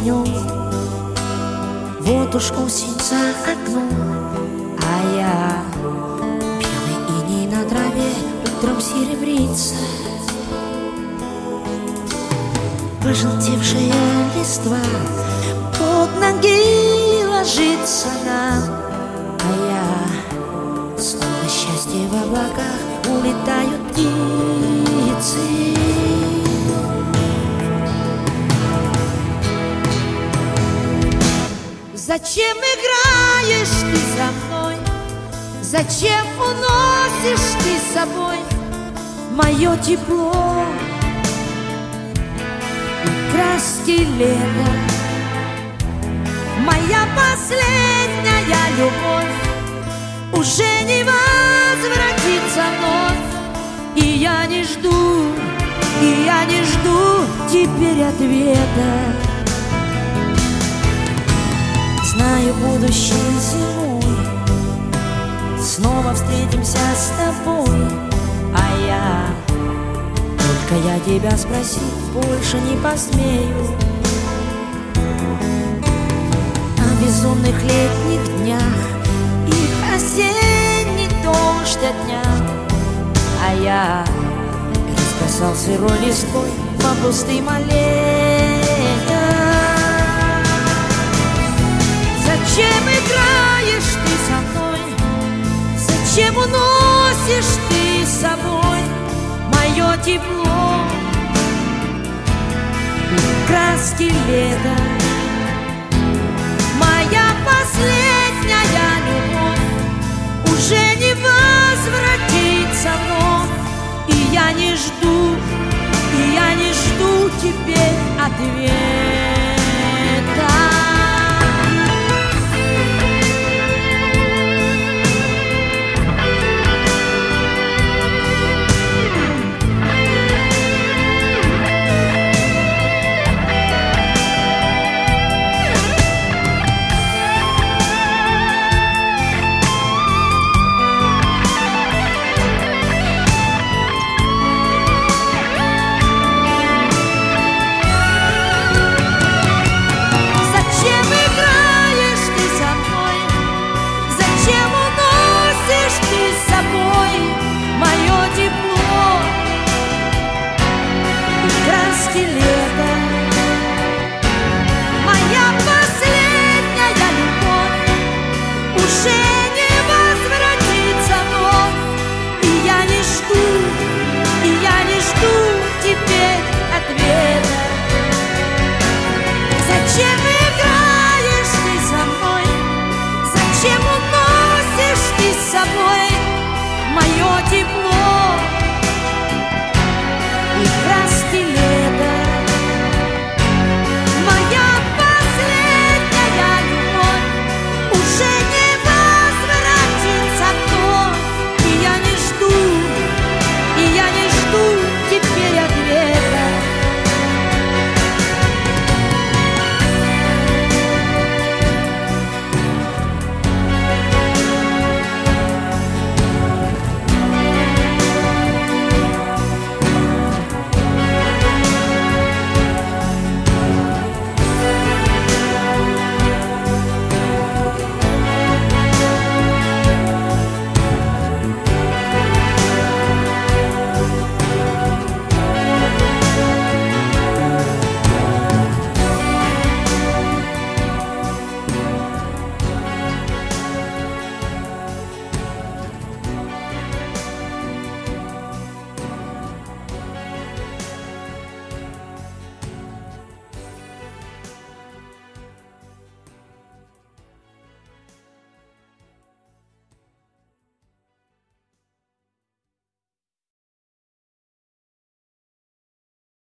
днем. Вот уж осень за окном, а я белый иней на траве утром серебрится. Пожелтевшая листва под ноги ложится нам, а я снова счастье в облаках, улетают птицы. Зачем играешь ты со мной? Зачем уносишь ты с собой мое тепло и краски лета? Моя последняя любовь уже не возвратится вновь, и я не жду теперь ответа. Знаю, будущее зимой снова встретимся с тобой, а я тебя спросить больше не посмею. О безумных летних днях, их осенний дождь отнял, а я расписал сырой листвой по пустым аллеям. Зачем играешь ты со мной? Зачем уносишь ты с собой мое тепло и краски лета? Моя последняя любовь уже не возвратится вновь, и я не жду теперь ответ.